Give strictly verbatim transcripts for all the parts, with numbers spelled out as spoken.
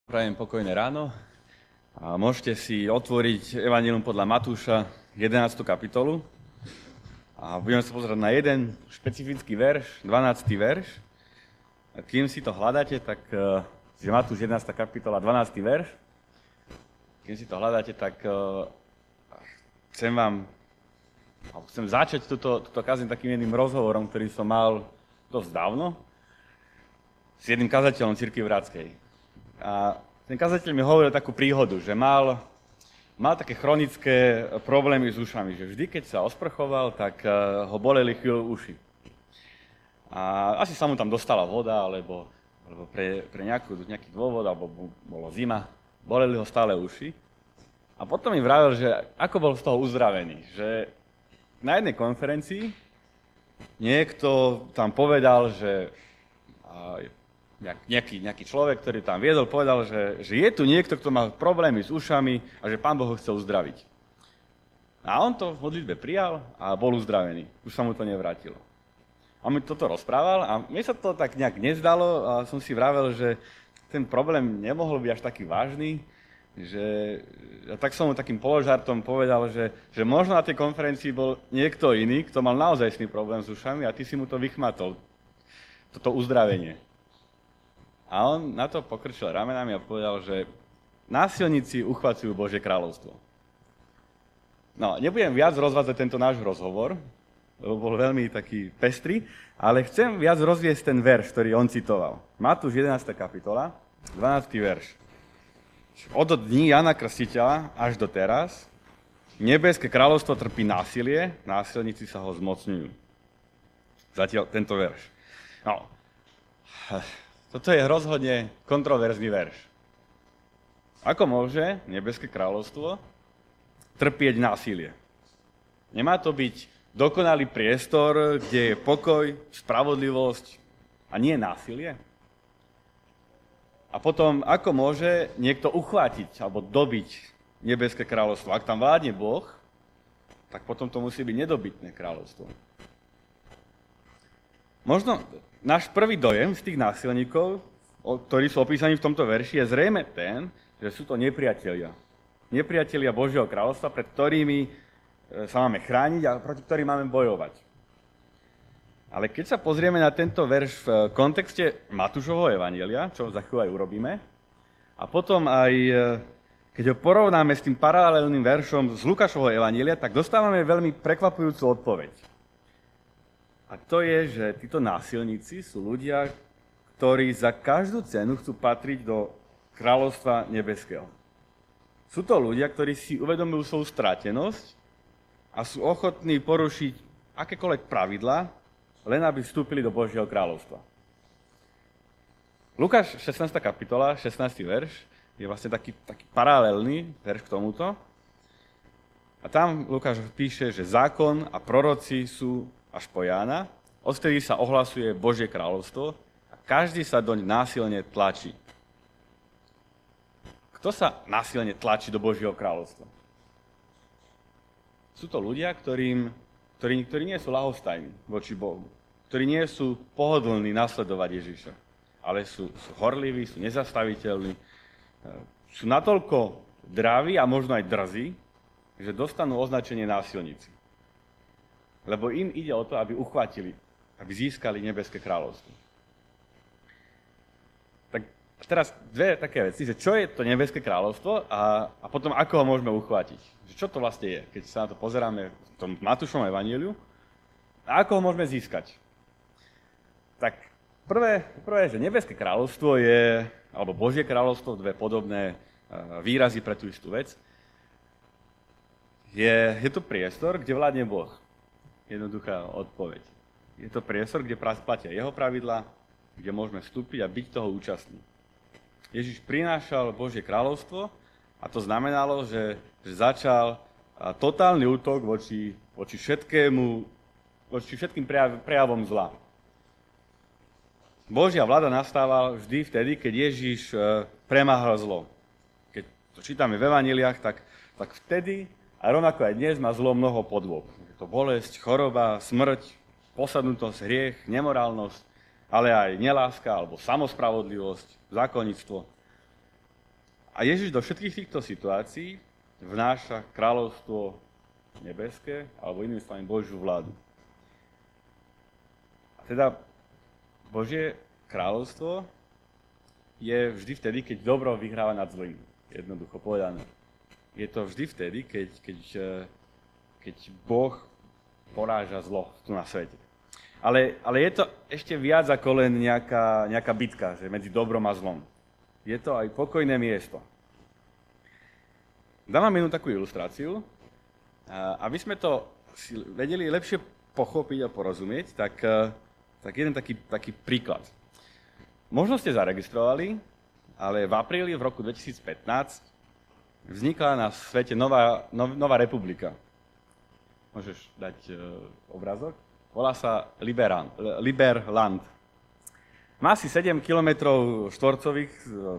Prajem pokojné ráno a môžete si otvoriť Evanjelium podľa Matúša, jedenástu kapitolu. A budeme sa pozerať na jeden špecifický verš, dvanásty verš. A kým si to hľadáte, tak je Matúš jedenásta kapitola, dvanásty verš. Kým si to hľadáte, tak chcem vám, chcem začať túto, túto kazeň takým jedným rozhovorom, ktorý som mal dosť dávno s jedným kazateľom cirkvi vratskej. A ten kazateľ mi hovoril takú príhodu, že mal, mal také chronické problémy s ušami, že vždy, keď sa osprchoval, tak ho boleli chvíľu uši. A asi sa mu tam dostala voda, alebo, alebo pre, pre nejakú, nejaký dôvod, alebo bolo zima, boleli ho stále uši. A potom mi vravel, že ako bol z toho uzdravený, že na jednej konferencii niekto tam povedal, že Nejaký, nejaký človek, ktorý tam viedol, povedal, že, že je tu niekto, kto má problémy s ušami a že Pán Boh ho chce uzdraviť. A on to v modlitbe prijal a bol uzdravený. Už sa mu to nevrátilo. A on mi toto rozprával a mne sa to tak nejak nezdalo a som si vravel, že ten problém nemohol byť až taký vážny, že a tak som mu takým položartom povedal, že, že možno na tej konferencii bol niekto iný, kto mal naozajstný problém s ušami a ty si mu to vychmatol, toto uzdravenie. A on na to pokrčil ramenami a povedal, že násilníci uchvacujú Božie kráľovstvo. No, nebudem viac rozvádzať tento náš rozhovor, lebo bol veľmi taký pestrý, ale chcem viac rozviesť ten verš, ktorý on citoval. Matúš jedenásta kapitola, dvanásty verš. Od dní Jana Krstiteľa až do teraz nebeské kráľovstvo trpí násilie, násilníci sa ho zmocňujú. Zatiaľ tento verš. No, toto je rozhodne kontroverzný verš. Ako môže nebeské kráľovstvo trpieť násilie? Nemá to byť dokonalý priestor, kde je pokoj, spravodlivosť a nie násilie? A potom, ako môže niekto uchvátiť alebo dobiť nebeské kráľovstvo? Ak tam vládne Boh, tak potom to musí byť nedobytné kráľovstvo. Možno náš prvý dojem z tých násilníkov, ktorí sú opísaní v tomto verši, je zrejme ten, že sú to nepriatelia. Nepriatelia Božieho kráľovstva, pred ktorými sa máme chrániť a proti ktorým máme bojovať. Ale keď sa pozrieme na tento verš v kontexte Matúšovho evanjelia, čo za chvíľu aj urobíme, a potom aj keď ho porovnáme s tým paralelným veršom z Lukášovho evanjelia, tak dostávame veľmi prekvapujúcu odpoveď. A to je, že títo násilníci sú ľudia, ktorí za každú cenu chcú patriť do kráľovstva nebeského. Sú to ľudia, ktorí si uvedomujú svoju stratenosť a sú ochotní porušiť akékoľvek pravidlá, len aby vstúpili do Božieho kráľovstva. Lukáš šestnásta kapitola, šestnásty verš, je vlastne taký, taký paralelný verš k tomuto. A tam Lukáš píše, že zákon a proroci sú až po Jána, odtedy sa ohlasuje Božie kráľovstvo a každý sa doň násilne tlačí. Kto sa násilne tlačí do Božieho kráľovstva? Sú to ľudia, ktorým, ktorí, ktorí nie sú ľahostajní voči Bohu, ktorí nie sú pohodlní nasledovať Ježiša, ale sú, sú horliví, sú nezastaviteľní, sú natoľko draví a možno aj drzí, že dostanú označenie násilníci. Lebo im ide o to, aby uchvátili, aby získali nebeské kráľovstvo. Tak teraz dve také veci, že čo je to nebeské kráľovstvo a, a potom ako ho môžeme uchvátiť. Že čo to vlastne je, keď sa na to pozeráme v tom Matúšovom evanjeliu a ako ho môžeme získať. Tak prvé, prvé, že nebeské kráľovstvo je, alebo Božie kráľovstvo, dve podobné výrazy pre tú istú vec, je, je to priestor, kde vládne Boh. Jednoduchá odpoveď. Je to priestor, kde platia jeho pravidlá, kde môžeme vstúpiť a byť toho účastní. Ježiš prinášal Božie kráľovstvo a to znamenalo, že, že začal totálny útok voči, voči všetkému, voči všetkým prejavom zla. Božia vláda nastávala vždy vtedy, keď Ježiš premáhal zlo. Keď to čítame v evanjeliách, tak, tak vtedy, a rovnako aj dnes, má zlo mnoho podôb. To bolesť, choroba, smrť, posadnutosť, hriech, nemorálnosť, ale aj neláska alebo samospravodlivosť, zákonníctvo. A Ježiš do všetkých týchto situácií vnáša kráľovstvo nebeské, alebo inými slovami Božiu vládu. A teda Božie kráľovstvo je vždy vtedy, keď dobro vyhráva nad zlým. Jednoducho povedané. Je to vždy vtedy, keď, keď, keď Boh poráža zlo tu na svete. Ale, ale je to ešte viac ako len nejaká, nejaká bitka, že medzi dobrom a zlom. Je to aj pokojné miesto. Dám vám jednu takú ilustráciu. Aby sme to si vedeli lepšie pochopiť a porozumieť, tak, tak jeden taký, taký príklad. Možno ste zaregistrovali, ale v apríli v roku dvetisícpätnásť vznikla na svete nová, nov, nová republika. Môžeš dať uh, obrázok? Volá sa Liberan, Liberland. Má asi sedem kilometrov štvorcových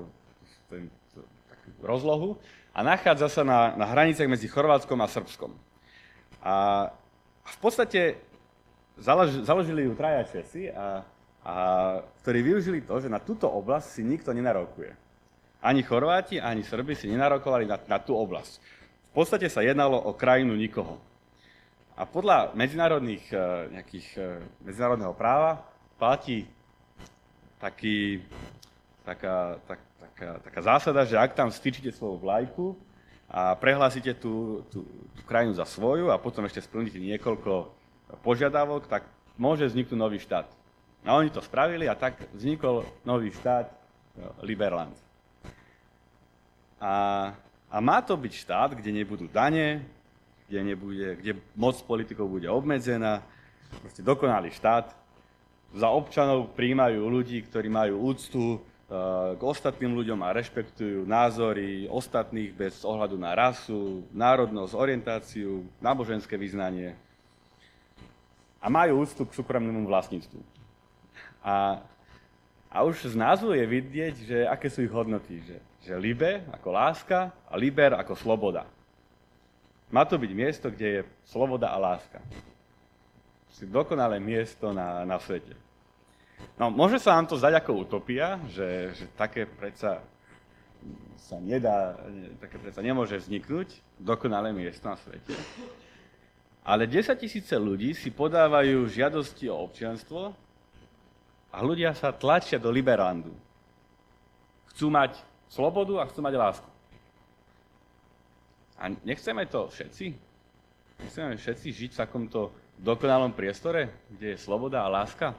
rozlohu a nachádza sa na, na hraniciach medzi Chorvátskom a Srbskom. A v podstate založ, založili ju traja Česi, a, a, ktorí využili to, že na túto oblasť si nikto nenarokuje. Ani Chorváti, ani Srbi si nenarokovali na, na tú oblasť. V podstate sa jednalo o krajinu nikoho. A podľa medzinárodných, nejakých, medzinárodného práva platí taký, taká, tak, taká, taká zásada, že ak tam stýčite svoju vlajku a prehlásite tú, tú, tú krajinu za svoju a potom ešte splníte niekoľko požiadavok, tak môže vzniknúť nový štát. A oni to spravili a tak vznikol nový štát Liberland. A, a má to byť štát, kde nebudú dane, kde, nebude, kde moc politikov bude obmedzená, proste dokonalý štát. Za občanov prijímajú ľudí, ktorí majú úctu uh, k ostatným ľuďom a rešpektujú názory ostatných bez ohľadu na rasu, národnosť, orientáciu, náboženské vyznanie. A majú úctu k súkromnému vlastníctvu. A, a už z názvu je vidieť, že aké sú ich hodnoty. Že, že libe ako láska a liber ako sloboda. Má to byť miesto, kde je sloboda a láska. Si dokonalé miesto na, na svete. No, môže sa nám to zdať ako utopia, že, že také predsa sa nedá, také predsa nemôže vzniknúť dokonalé miesto na svete. Ale desaťtisíce ľudí si podávajú žiadosti o občianstvo a ľudia sa tlačia do Liberlandu. Chcú mať slobodu a chcú mať lásku. A nechceme to všetci? Nechceme všetci žiť v takomto dokonalom priestore, kde je sloboda a láska?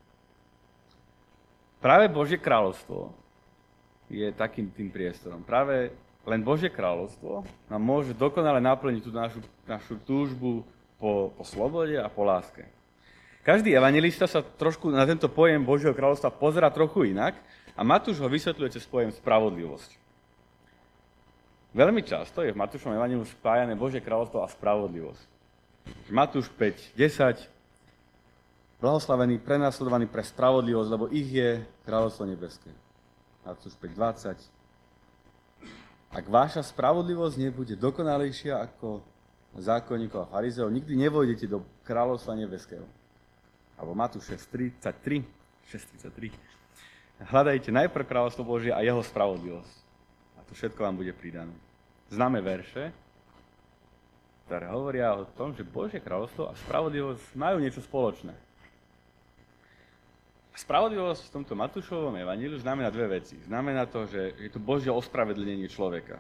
Práve Božie kráľovstvo je takým tým priestorom. Práve len Božie kráľovstvo nám môže dokonale naplniť tú našu, našu túžbu po, po slobode a po láske. Každý evanjelista sa trošku na tento pojem Božieho kráľovstva pozerá trochu inak a Matúš ho vysvetľuje cez pojem spravodlivosť. Veľmi často je v Matúšovom evanjeliu spájané Božie kráľovstvo a spravodlivosť. Matúš päť desať, blahoslavení, prenasledovaní pre spravodlivosť, lebo ich je kráľovstvo nebeské. Matúš päť dvadsať. Ak vaša spravodlivosť nebude dokonalejšia ako zákonníkov a farizeov, nikdy nevojdete do kráľovstva nebeského. Alebo Matúš šesť tridsaťtri. šesť tridsaťtri. Hľadajte najprv kráľovstvo Božie a jeho spravodlivosť. A to všetko vám bude pridané. Známe verše, ktoré hovoria o tom, že Božie kráľovstvo a spravodlivosť majú niečo spoločné. Spravodlivosť v tomto Matúšovom evanjeliu znamená dve veci. Znamená to, že je to Božie ospravedlnenie človeka.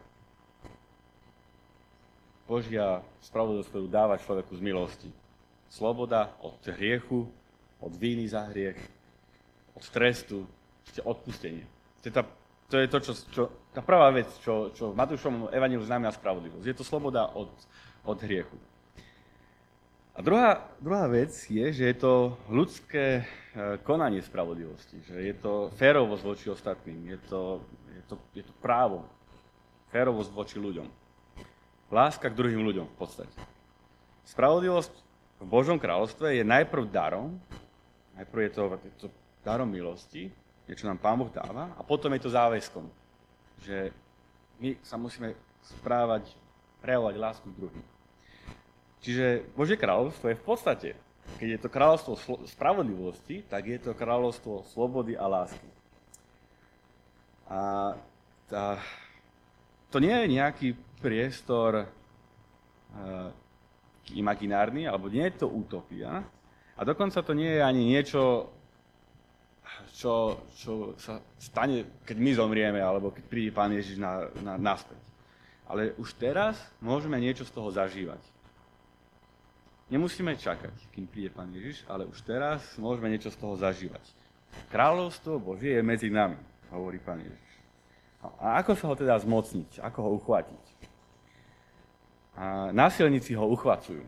Božia spravodlivosť, ktorú dáva človeku z milosti. Sloboda od hriechu, od víny za hriech, od trestu, odpustenie. To je to, čo, čo, tá prvá vec, čo, čo v Matúšovom evanjeliu znamená spravodlivosť. Je to sloboda od, od hriechu. A druhá, druhá vec je, že je to ľudské konanie spravodlivosti, že je to férovosť voči ostatným, je to, je to, je to právo, férovosť voči ľuďom. Láska k druhým ľuďom v podstate. Spravodlivosť v Božom kráľovstve je najprv darom, najprv je to, je to darom milosti, niečo nám Pán Boh dáva, a potom je to záväzkom, že my sa musíme správať, prejavovať lásku k druhým. Čiže Božie kráľovstvo je v podstate, keď je to kráľovstvo spravodlivosti, tak je to kráľovstvo slobody a lásky. A tá, to nie je nejaký priestor uh, imaginárny, alebo nie je to utopia. A dokonca to nie je ani niečo, čo, čo sa stane, keď my zomrieme, alebo keď príde Pán Ježiš na, na, naspäť. Ale už teraz môžeme niečo z toho zažívať. Nemusíme čakať, kým príde Pán Ježiš, ale už teraz môžeme niečo z toho zažívať. Kráľovstvo Božie je medzi nami, hovorí Pán Ježiš. A ako sa ho teda zmocniť? Ako ho uchvátiť? A násilníci ho uchvacujú.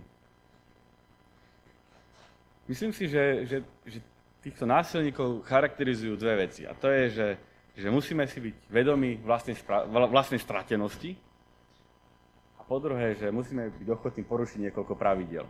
Myslím si, že, že, že týchto násilníkov charakterizujú dve veci. A to je, že, že musíme si byť vedomí vlastnej, spra- vlastnej stratenosti. A po druhé, že musíme byť ochotní porušiť niekoľko pravidiel.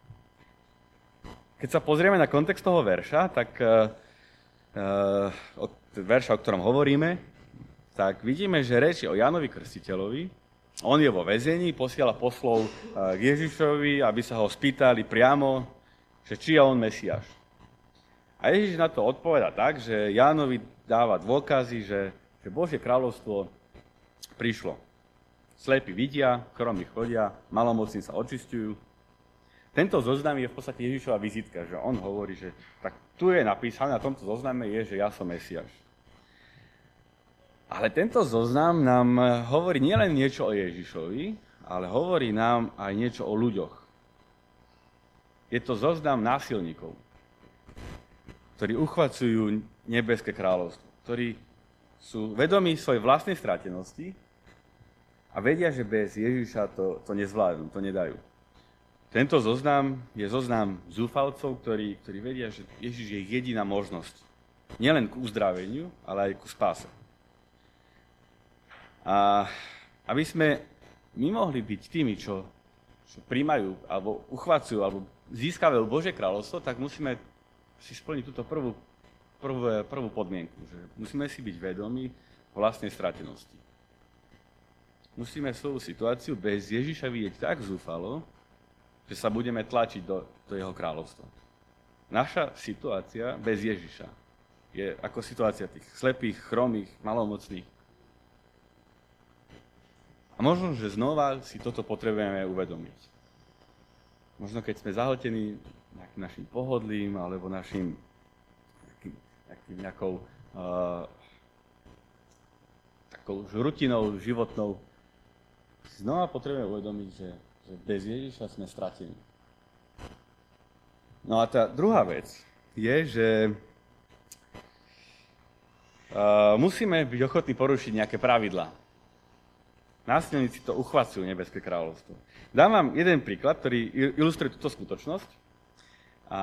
Keď sa pozrieme na kontext toho verša, tak uh, uh, verša, o ktorom hovoríme, tak vidíme, že reč je o Jánovi Krstiteľovi. On je vo väzení, posiela poslov uh, k Ježišovi, aby sa ho spýtali priamo, že či je on Mesiáš. A Ježiš na to odpoveda tak, že Jánovi dáva dôkazy, že, že Božie kráľovstvo prišlo. Slepí vidia, chromy chodia, malomocní sa očisťujú. Tento zoznam je v podstate Ježišova vizitka, že on hovorí, že tak tu je napísané, na tomto zozname je, že ja som Mesiáš. Ale tento zoznam nám hovorí nielen niečo o Ježišovi, ale hovorí nám aj niečo o ľuďoch. Je to zoznam násilníkov, ktorí uchvacujú nebeské kráľovstvo, ktorí sú vedomí svojej vlastnej stratenosti a vedia, že bez Ježiša to, to nezvládnu, to nedajú. Tento zoznam je zoznam zúfalcov, ktorí, ktorí vedia, že Ježiš je ich jediná možnosť. Nielen k uzdraveniu, ale aj ku spáse. A aby sme my mohli byť tými, čo, čo príjmajú, alebo uchvacujú, alebo získavajú Božie kráľovstvo, tak musíme si splniť túto prvú, prvú, prvú podmienku, že musíme si byť vedomí vlastnej stratenosti. Musíme svoju situáciu bez Ježiša vidieť tak zúfalo, že sa budeme tlačiť do, do jeho kráľovstva. Naša situácia bez Ježiša je ako situácia tých slepých, chromých, malomocných. A možno, že znova si toto potrebujeme uvedomiť. Možno keď sme zahltení nejakým našim pohodlím alebo našim nejakým, nejakým nejakou uh, takou rutinou životnou, znova potrebujeme uvedomiť, že že bez Ježiša sme stratení. No a tá druhá vec je, že uh, musíme byť ochotní porušiť nejaké pravidlá. Násilníci to uchvacujú nebeské kráľovstvo. Dám vám jeden príklad, ktorý ilustruje túto skutočnosť. A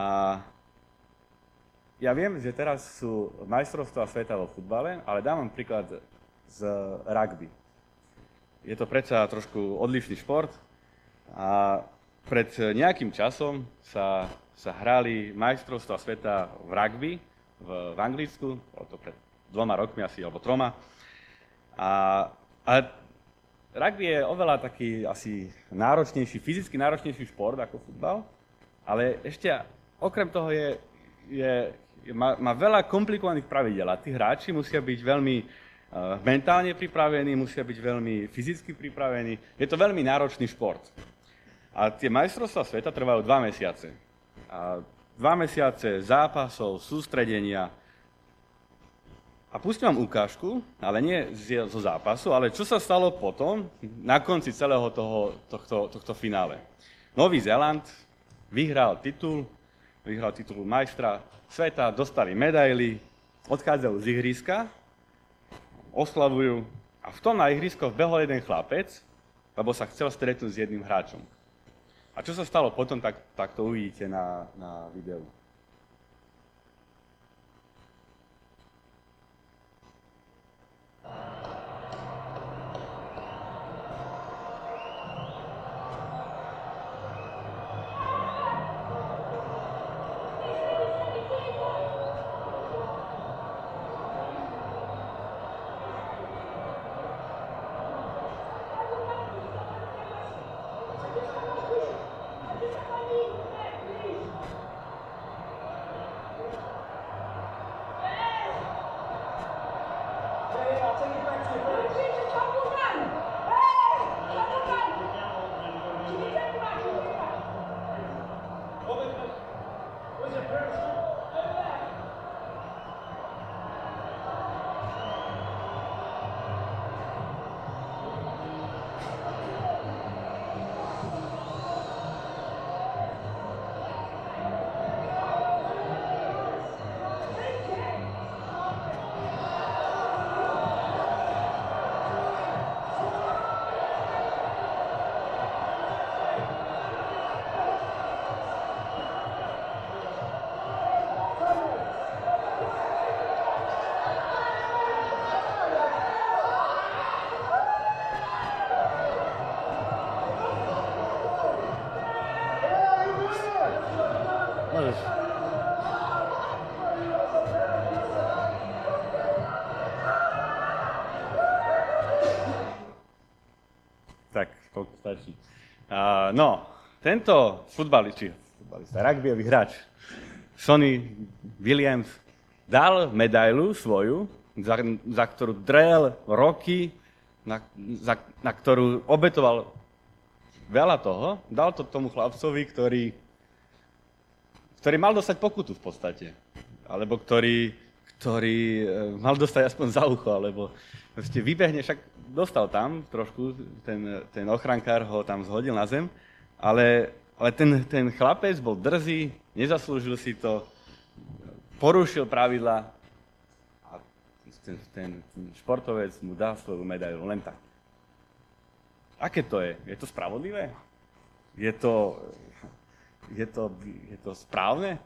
ja viem, že teraz sú majstrovstvá sveta vo futbale, ale dám vám príklad z rugby. Je to predsa trošku odlišný šport. A pred nejakým časom sa, sa hrali majstrovstvá sveta v rugby v, v Anglicku, bolo to pred dvoma rokmi asi, alebo troma. A, a rugby je oveľa taký asi náročnejší, fyzicky náročnejší šport ako futbal, ale ešte okrem toho je, je, je, má, má veľa komplikovaných pravidel a tí hráči musia byť veľmi uh, mentálne pripravení, musia byť veľmi fyzicky pripravení. Je to veľmi náročný šport. A tie majstrovstvá sveta trvajú dva mesiace. A dva mesiace zápasov, sústredenia. A pustím vám ukážku, ale nie zo zápasu, ale čo sa stalo potom, na konci celého toho, tohto, tohto finále. Nový Zéland vyhral titul, vyhral titul majstra sveta, dostali medaily, odchádzajú z ihriska, oslavujú a v tom na ihrisko vbehol jeden chlapec, lebo sa chcel stretnúť s jedným hráčom. A čo sa stalo potom, tak, tak to uvidíte na, na videu. tak koľko stačí. Uh, no, tento futbalista, futbalista, rugbyový hráč, Sonny Williams, dal medailu svoju, za, za ktorú drel roky, na, za, na ktorú obetoval veľa toho, dal to tomu chlapcovi, ktorý, ktorý mal dostať pokutu v podstate. Alebo ktorý, ktorý mal dostať aspoň za ucho, alebo proste vybehne, však dostal tam trošku, ten, ten ochrankár ho tam zhodil na zem, ale, ale ten, ten chlapec bol drzý, nezaslúžil si to, porušil pravidla a ten, ten, ten športovec mu dal svoju medailu len tak. Aké to je? Je to spravodlivé? Je to, je to, je to správne?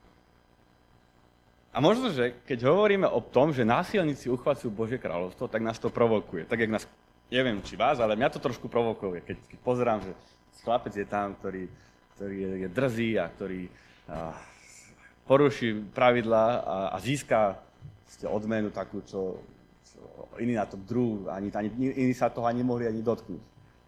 A možno, že keď hovoríme o tom, že násilníci uchvacujú Božie kráľovstvo, tak nás to provokuje. Tak, jak nás, neviem, či vás, ale mňa to trošku provokuje. Keď, keď pozerám, že chlapec je tam, ktorý, ktorý je, je drzý a ktorý a, poruší pravidlá a, a získa ste, odmenu takú, čo, čo iní na tom druhu, ani, ani, iní sa toho ani mohli ani dotknúť.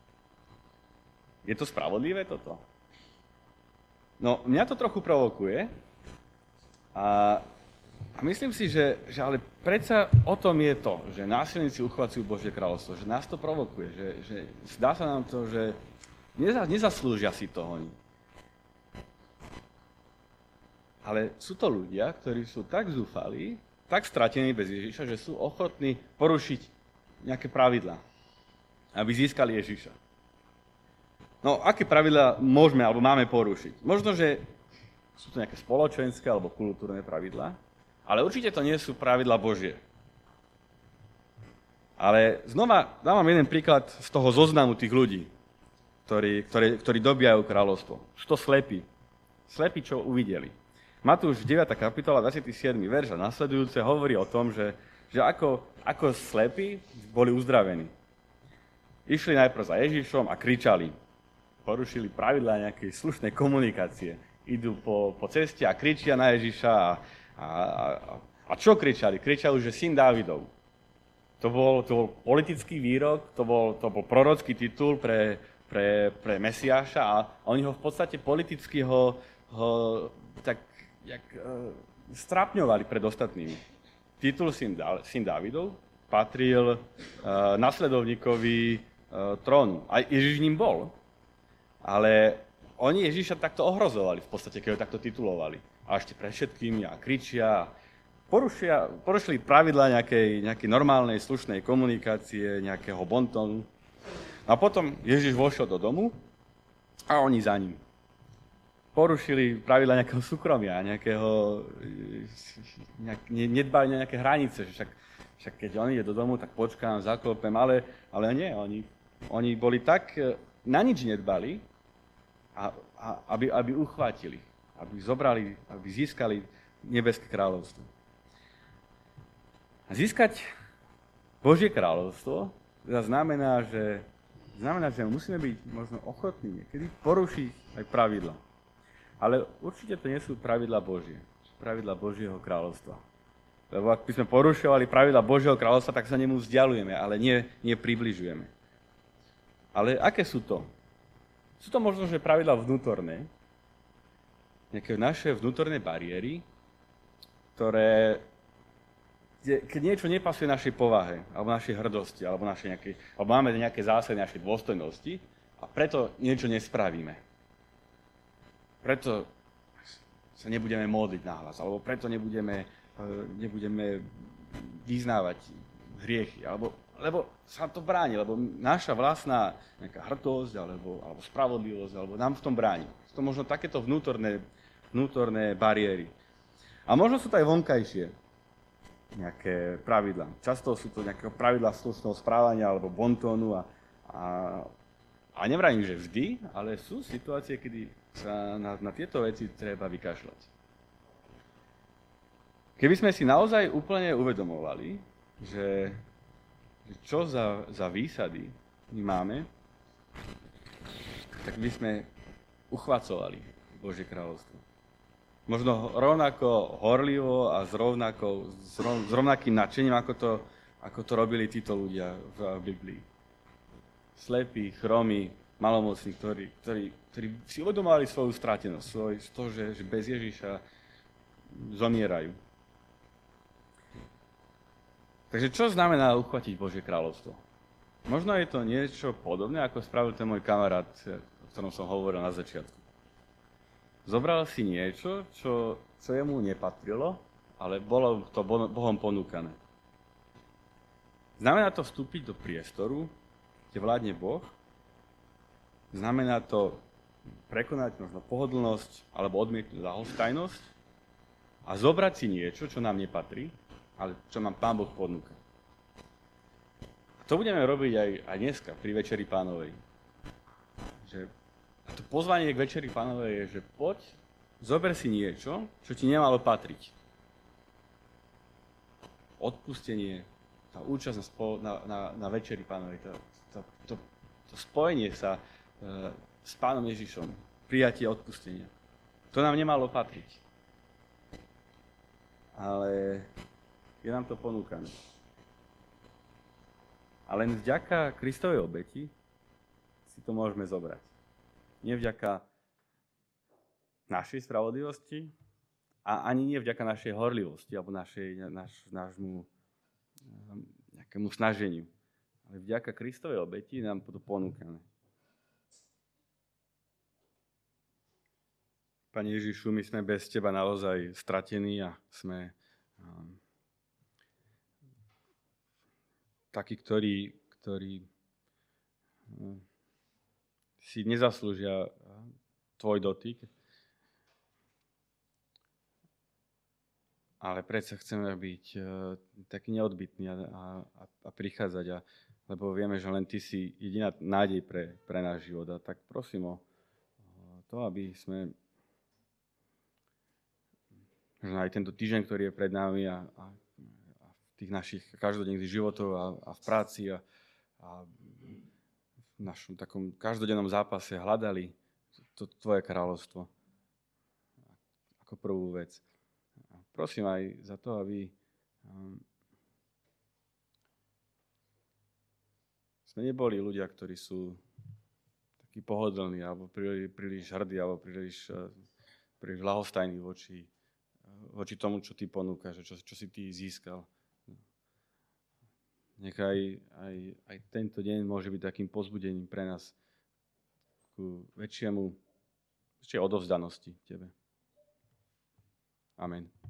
Je to spravodlivé toto? No, mňa to trochu provokuje. A A myslím si, že, že ale predsa o tom je to, že násilníci uchvacujú Božie kráľovstvo, že nás to provokuje, že, že zdá sa nám to, že neza, nezaslúžia si to oni. Ale sú to ľudia, ktorí sú tak zúfalí, tak stratení bez Ježiša, že sú ochotní porušiť nejaké pravidlá, aby získali Ježiša. No, aké pravidlá môžeme alebo máme porušiť? Možno, že sú to nejaké spoločenské alebo kultúrne pravidlá, ale určite to nie sú pravidlá Božie. Ale znova dávam jeden príklad z toho zoznamu tých ľudí, ktorí, ktorí, ktorí dobijajú kráľovstvo. Sú to slepí. Slepí, čo uvideli. Matúš deviata kapitola, dvadsiaty siedmy verš a nasledujúce hovorí o tom, že, že ako, ako slepí boli uzdravení. Išli najprv za Ježišom a kričali. Porušili pravidlá nejakej slušnej komunikácie. Idú po, po ceste a kričia na Ježiša a A, a, a čo kričali? Kričali, že syn Dávidov. To bol, to bol politický výrok, to bol, to bol prorocký titul pre, pre, pre Mesiáša a oni ho v podstate politicky ho, ho tak jak, uh, strápňovali pred ostatnými. Titul syn, syn Dávidov patril uh, nasledovníkovi uh, trónu. A Ježiš ním bol. Ale oni Ježiša takto ohrozovali v podstate, keď ho takto titulovali. A ešte pre všetkým a kričia, porušia, porušili pravidlá nejakej, nejakej normálnej, slušnej komunikácie, nejakého bontónu. A potom Ježiš vošiel do domu a oni za ním. Porušili pravidlá nejakého súkromia, nejakého, nejak, nedbali na nejaké hranice. Však, však keď on ide do domu, tak počkám, zaklopem, ale, ale nie, oni, oni boli tak, na nič nedbali, a, a, aby, aby uchvátili. Aby zobrali, aby získali nebeské kráľovstvo. A získať Božie kráľovstvo znamená, že, znamená, že musíme byť možno ochotní niekedy porušiť aj pravidla. Ale určite to nie sú pravidla Božie, pravidla Božieho kráľovstva. Lebo ak by sme porušovali pravidla Božieho kráľovstva, tak sa nemu vzdialujeme, ale nie, nie približujeme. Ale aké sú to? Sú to možno, že pravidla vnútorné, nejaké naše vnútorné bariéry, ktoré, keď niečo nepasuje našej povahe, alebo našej hrdosti, alebo, našej nejakej, alebo máme nejaké zásady našej dôstojnosti a preto niečo nespravíme. Preto sa nebudeme modliť nahlas, alebo preto nebudeme, nebudeme vyznávať hriechy, alebo lebo sa to bráni, lebo naša vlastná nejaká hrdosť, alebo, alebo spravodlivosť, alebo nám v tom bráni. Sú to možno takéto vnútorné vnútorné bariéry. A možno sú to aj vonkajšie nejaké pravidlá. Často sú to nejaké pravidlá slušného správania alebo bontónu a, a, a nevravím, že vždy, ale sú situácie, kedy sa na, na tieto veci treba vykašľať. Keby sme si naozaj úplne uvedomovali, že, že čo za, za výsady my máme, tak by sme uchvacovali Božie kráľovstvo. Možno rovnako horlivo a s, rovnako, s, rov, s rovnakým nadšením, ako to, ako to robili títo ľudia v Biblii. slepí, chromí, malomocní, ktorí, ktorí, ktorí si uvedomovali svoju stratenosť, svoj, to, že, že bez Ježiša zomierajú. Takže čo znamená uchvátiť Božie kráľovstvo? Možno je to niečo podobné, ako spravil ten môj kamarát, o ktorom som hovoril na začiatku. Zobral si niečo, čo, čo jemu nepatrilo, ale bolo to Bohom ponúkané. Znamená to vstúpiť do priestoru, kde vládne Boh. Znamená to prekonať možno pohodlnosť alebo odmietnúť ľahostajnosť a zobrať si niečo, čo nám nepatrí, ale čo nám Pán Boh ponúka. A to budeme robiť aj, aj dneska pri Večeri Pánovej. Že, a to pozvanie k Večeri Pánovej je, že poď, zober si niečo, čo ti nemalo patriť. Odpustenie, tá účasť na, spo, na, na, na Večeri Pánovej, to, to, to, to spojenie sa e, s Pánom Ježišom, prijatie odpustenia. To nám nemalo patriť. Ale je nám to ponúkané. A len vďaka Kristovej obeti si to môžeme zobrať. Nie vďaka našej spravodlivosti a ani nie vďaka našej horlivosti alebo našej, naš, nášmu nejakému snaženiu. Ale vďaka Kristovej obeti nám to ponúkané. Pane Ježišu, my sme bez Teba naozaj stratení a sme um, takí, ktorí, ktorí um, si nezaslúžia Tvoj dotyk, ale predsa chceme byť uh, takí neodbitní a, a, a prichádzať, a, lebo vieme, že len Ty si jediná nádej pre, pre náš život. A tak prosím o to, aby sme možno aj tento týždeň, ktorý je pred nami a, a, a v tých našich každodenných životov a, a v práci a, a v našom takom každodennom zápase hľadali to Tvoje kráľovstvo ako prvú vec. A prosím aj za to, aby um, sme neboli ľudia, ktorí sú takí pohodlní alebo príliš, príliš hrdí alebo príliš, príliš ľahostajní voči voči tomu, čo Ty ponúkaš, čo, čo si Ty získal. Nechaj aj, aj tento deň môže byť takým povzbudením pre nás ku väčšiemu, väčšej odovzdanosti Tebe. Amen.